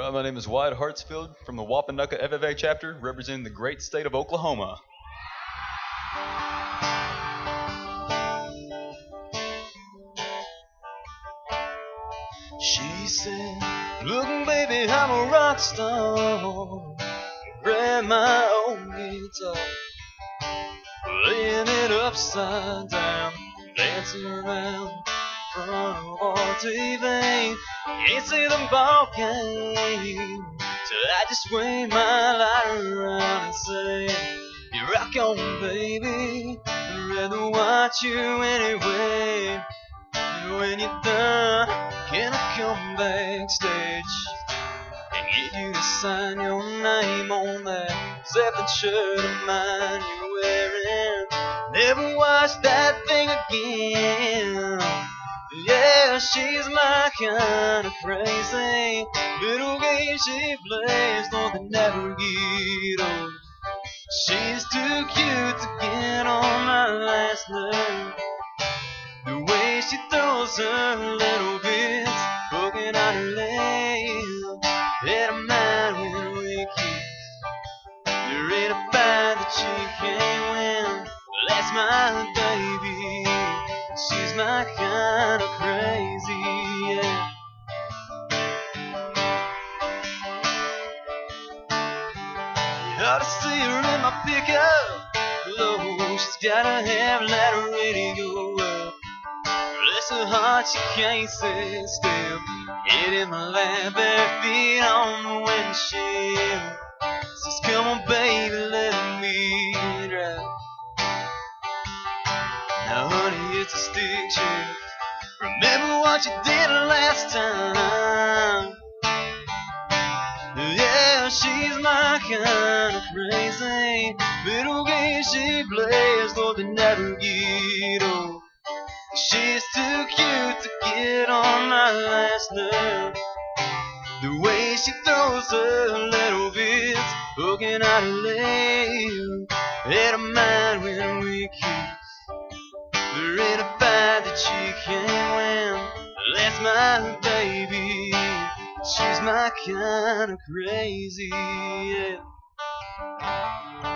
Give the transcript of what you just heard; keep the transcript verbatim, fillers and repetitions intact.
Alright, my name is Wyatt Hartsfield from the Wapanucka F F A chapter, representing the great state of Oklahoma. She said, look baby, I'm a rock star. Grab my old guitar, laying it upside down, dancing around in front of our T V. Can't see the ball game, so I just wave my lighter around and say, you rock on baby, I'd rather watch you anyway. And when you're done, can I come backstage and get you to sign your name on that Zeppelin shirt of mine you're wearing? Never watch that thing again. Yeah, she's my kind of crazy little game she plays, though they never get old. She's too cute to get on my last nerve. The way she throws her little bits, poking out her leg, and I'm mad when we kiss. There ain't a fight that she can't win. Well, that's my baby. She's my kind of crazy, yeah. You ought to see her in my pickup. Oh, she's gotta have that radio up. Bless her heart, she can't sit still. Head in my lap, bare feet on the windshield. Says, come on, baby, let me drive. Now, honey, it's a stick shift. Remember what you did last time. Yeah, she's my kind of crazy little game she plays, though they never get old. She's too cute to get on my last nerve. The way she throws her little bits, poking out her leg, and I'm mad when we kiss. There ain't a fight that she can't win. That's my baby. She's my kind of crazy, yeah.